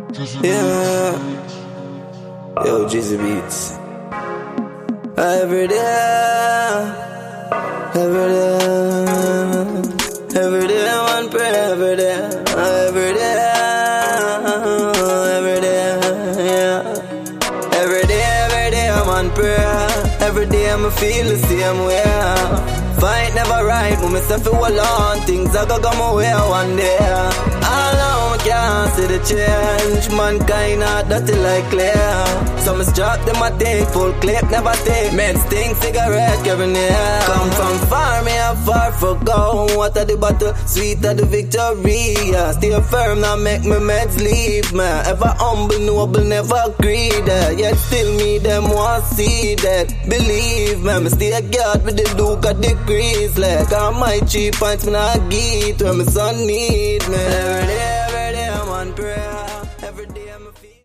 Yeah. Yo, Jizzy Beats. Every day, man, pray every day, yeah. Every day, man, pray. Every day, I'ma feel the same way. Fight never right, but myself feel alone. Things I go my way one day. Alone, I can't see the change. Mankind not dirty like clear. Some is drop them a take, full clip never take. Men sting cigarette every near. Come from far, me a far for go. What are the battle, sweet are the victory. Yeah. Stay firm, now make me meds leave me. Ever humble, noble, never greedy. Yet still me, them want see that. Believe me, me stay guard with the Duke of degrees. Like all my cheap points, me not get where my son need me. Every day I'm on prayer. Every day I'm a feel.